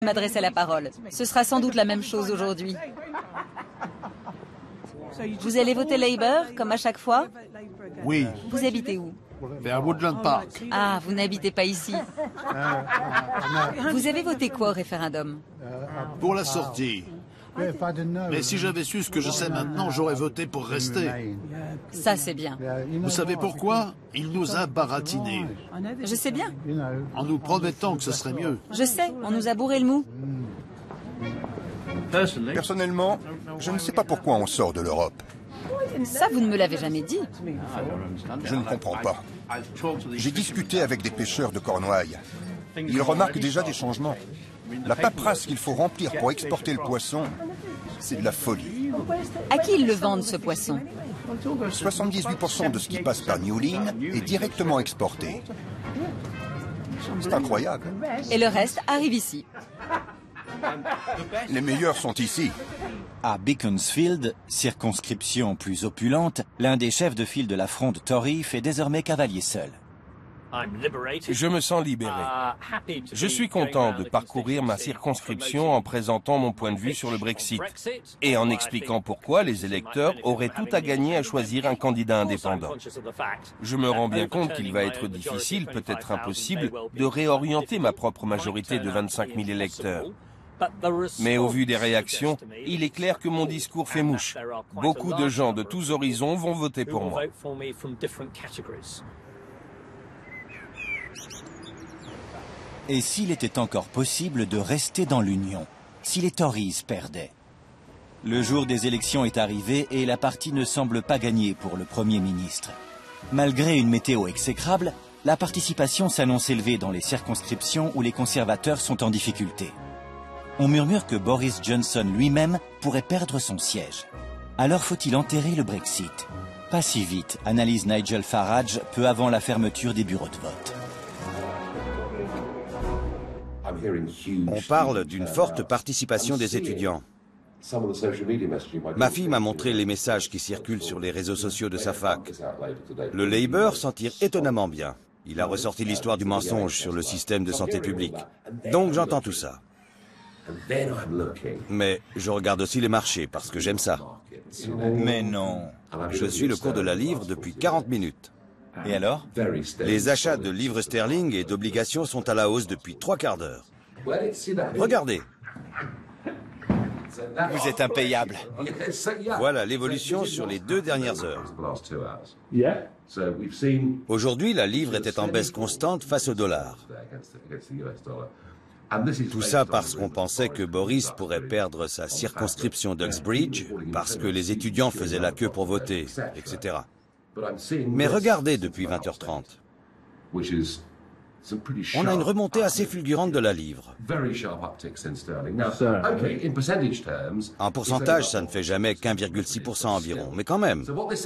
m'adressait la parole. Ce sera sans doute la même chose aujourd'hui. Vous allez voter Labour, comme à chaque fois? Oui, Vous habitez où? vers Woodland Park. Ah, vous n'habitez pas ici. Vous avez voté quoi au référendum? Pour la sortie. Mais si j'avais su ce que je sais maintenant, j'aurais voté pour rester. Ça, c'est bien. Vous savez pourquoi? Il nous a baratinés. Je sais bien. En nous promettant que ce serait mieux. Je sais, on nous a bourré le mou. Personnellement, je ne sais pas pourquoi on sort de l'Europe. Ça, vous ne me l'avez jamais dit. Je ne comprends pas. J'ai discuté avec des pêcheurs de Cornouailles. Ils remarquent déjà des changements. La paperasse qu'il faut remplir pour exporter le poisson, c'est de la folie. À qui ils le vendent, ce poisson? 78% de ce qui passe par Newlyn est directement exporté. C'est incroyable. Et le reste arrive ici. Les meilleurs sont ici. À Beaconsfield, circonscription plus opulente, l'un des chefs de file de la fronde Tory fait désormais cavalier seul. Je me sens libéré. Je suis content de parcourir ma circonscription en présentant mon point de vue sur le Brexit et en expliquant pourquoi les électeurs auraient tout à gagner à choisir un candidat indépendant. Je me rends bien compte qu'il va être difficile, peut-être impossible, de réorienter ma propre majorité de 25 000 électeurs. Mais au vu des réactions, il est clair que mon discours fait mouche. Beaucoup de gens de tous horizons vont voter pour moi. Et s'il était encore possible de rester dans l'Union, si les Tories perdaient? Le jour des élections est arrivé et la partie ne semble pas gagner pour le Premier ministre. Malgré une météo exécrable, la participation s'annonce élevée dans les circonscriptions où les conservateurs sont en difficulté. On murmure que Boris Johnson lui-même pourrait perdre son siège. Alors faut-il enterrer le Brexit? Pas si vite, analyse Nigel Farage peu avant la fermeture des bureaux de vote. On parle d'une forte participation des étudiants. Ma fille m'a montré les messages qui circulent sur les réseaux sociaux de sa fac. Le Labour s'en tire étonnamment bien. Il a ressorti l'histoire du mensonge sur le système de santé publique. Donc j'entends tout ça. Mais je regarde aussi les marchés parce que j'aime ça. Mais non. Je suis le cours de la livre depuis 40 minutes. Et alors? Les achats de livres sterling et d'obligations sont à la hausse depuis 3 quarts d'heure. Regardez. Vous êtes impayable. Voilà l'évolution sur les 2 dernières heures. Aujourd'hui, la livre était en baisse constante face au dollar. Tout ça parce qu'on pensait que Boris pourrait perdre sa circonscription d'Uxbridge, parce que les étudiants faisaient la queue pour voter, etc. Mais regardez depuis 20h30. On a une remontée assez fulgurante de la livre. En pourcentage, ça ne fait jamais qu'1,6% environ, mais quand même.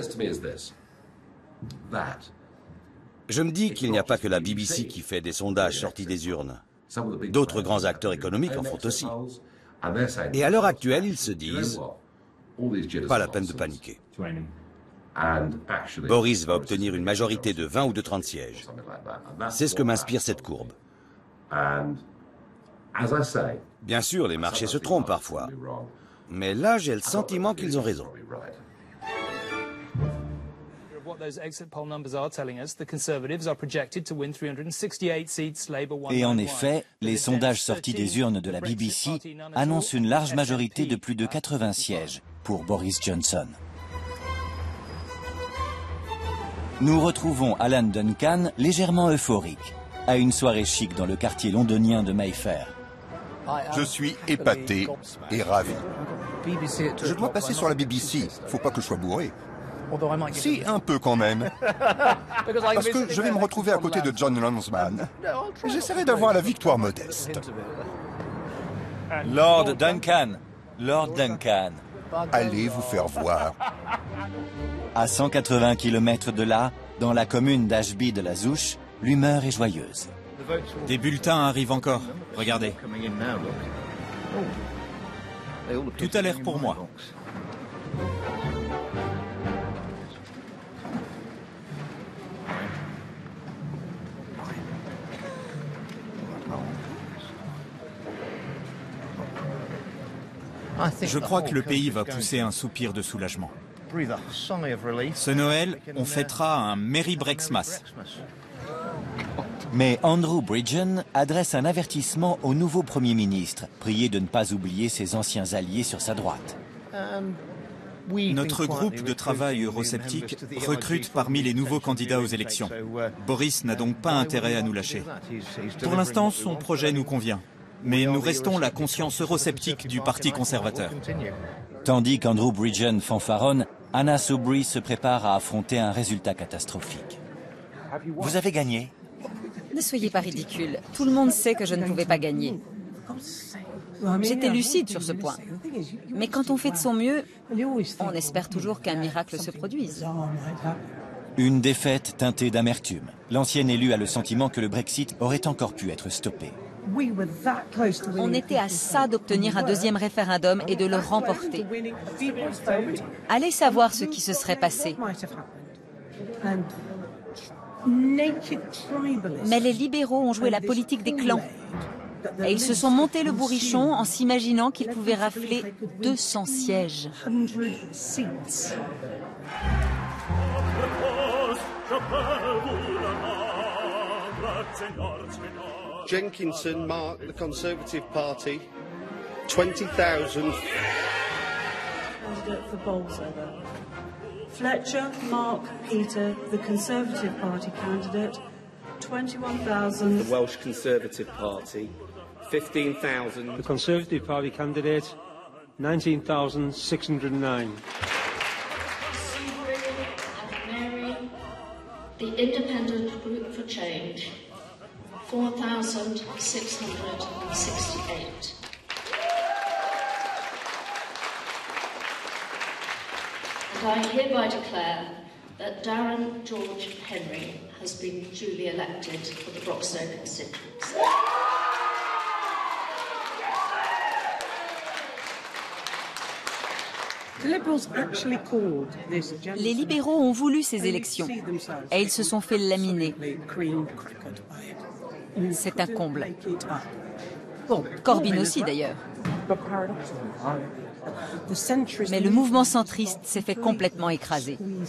Je me dis qu'il n'y a pas que la BBC qui fait des sondages sortis des urnes. D'autres grands acteurs économiques en font aussi. Et à l'heure actuelle, ils se disent, pas la peine de paniquer. Boris va obtenir une majorité de 20 ou de 30 sièges. C'est ce que m'inspire cette courbe. Bien sûr, les marchés se trompent parfois. Mais là, j'ai le sentiment qu'ils ont raison. Et en effet, les sondages sortis des urnes de la BBC annoncent une large majorité de plus de 80 sièges pour Boris Johnson. Nous retrouvons Alan Duncan légèrement euphorique, à une soirée chic dans le quartier londonien de Mayfair. Je suis épaté et ravi. Je dois passer sur la BBC. Faut pas que je sois bourré. Si, un peu quand même. Parce que je vais me retrouver à côté de John Lansman. J'essaierai d'avoir la victoire modeste. Lord Duncan, Lord Duncan. Allez vous faire voir. À 180 km de là, dans la commune d'Ashby de la Zouche, l'humeur est joyeuse. Des bulletins arrivent encore. Regardez. Tout a l'air pour moi. Je crois que le pays va pousser un soupir de soulagement. Ce Noël, on fêtera un Merry Brexmas. Mais Andrew Bridgen adresse un avertissement au nouveau Premier ministre, prié de ne pas oublier ses anciens alliés sur sa droite. Notre groupe de travail eurosceptique recrute parmi les nouveaux candidats aux élections. Boris n'a donc pas intérêt à nous lâcher. Pour l'instant, son projet nous convient. Mais nous restons la conscience eurosceptique du Parti conservateur. Tandis qu'Andrew Bridgen fanfaronne, Anna Soubry se prépare à affronter un résultat catastrophique. Vous avez gagné? Ne soyez pas ridicule. Tout le monde sait que je ne pouvais pas gagner. J'étais lucide sur ce point. Mais quand on fait de son mieux, on espère toujours qu'un miracle se produise. Une défaite teintée d'amertume. L'ancienne élue a le sentiment que le Brexit aurait encore pu être stoppé. On était à ça d'obtenir un deuxième référendum et de le remporter. Allez savoir ce qui se serait passé. Mais les libéraux ont joué la politique des clans. Et ils se sont montés le bourrichon en s'imaginant qu'ils pouvaient rafler 200 sièges. Jenkinson, Mark, the Conservative Party, 20,000. Candidate for Bolsover. Fletcher, Mark, Peter, the Conservative Party candidate, 21,000. The Welsh Conservative Party, 15,000. The Conservative Party candidate, 19,609. Mary, the Independent Group for Change, 4,668. And I hereby declare that Darren George Henry has been duly elected for the Broxton constituency. Les libéraux ont voulu ces élections et ils se sont fait laminer. C'est un comble. Corbyn aussi d'ailleurs. Mais le mouvement centriste s'est fait complètement écraser. My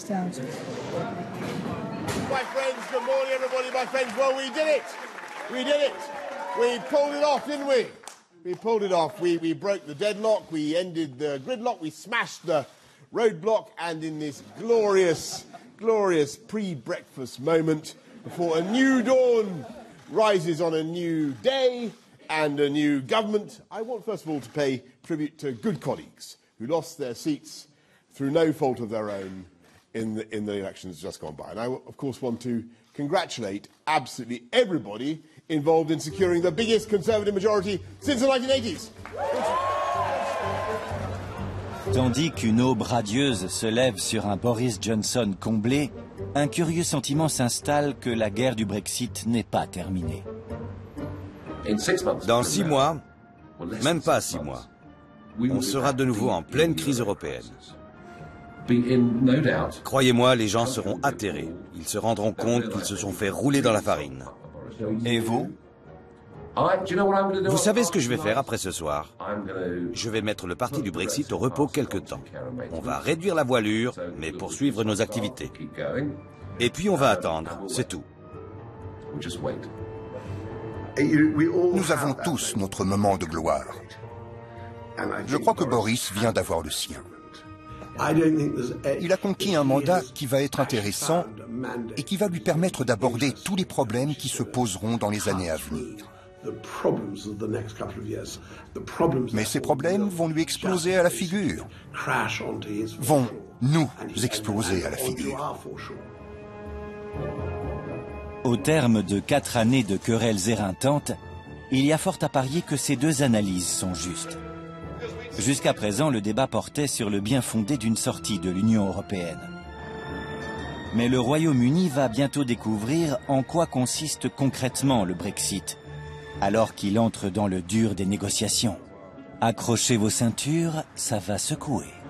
friends, good morning everybody, my friends. Well, we did it. We did it. We pulled it off, didn't we? We pulled it off. We broke the deadlock. We ended the gridlock. We smashed the roadblock. And in this glorious, glorious pre-breakfast moment, before a new dawn rises on a new day and a new government, I want first of all to pay tribute to good colleagues who lost their seats through no fault of their own in the elections just gone by. And I, of course, want to congratulate absolutely everybody involved in securing the biggest Conservative majority since the 1980s. Tandis qu'une aube radieuse se lève sur un Boris Johnson comblé, un curieux sentiment s'installe que la guerre du Brexit n'est pas terminée. Dans 6 mois, même pas 6 mois, on sera de nouveau en pleine crise européenne. Croyez-moi, les gens seront atterrés. Ils se rendront compte qu'ils se sont fait rouler dans la farine. Et vous? Vous savez ce que je vais faire après ce soir? Je vais mettre le parti du Brexit au repos quelque temps. On va réduire la voilure, mais poursuivre nos activités. Et puis on va attendre, c'est tout. Nous avons tous notre moment de gloire. Je crois que Boris vient d'avoir le sien. Il a conquis un mandat qui va être intéressant et qui va lui permettre d'aborder tous les problèmes qui se poseront dans les années à venir. Mais ces problèmes vont lui exploser à la figure. Vont nous exploser à la figure. Au terme de 4 années de querelles éreintantes, il y a fort à parier que ces deux analyses sont justes. Jusqu'à présent, le débat portait sur le bien fondé d'une sortie de l'Union européenne. Mais le Royaume-Uni va bientôt découvrir en quoi consiste concrètement le Brexit, alors qu'il entre dans le dur des négociations. Accrochez vos ceintures, ça va secouer.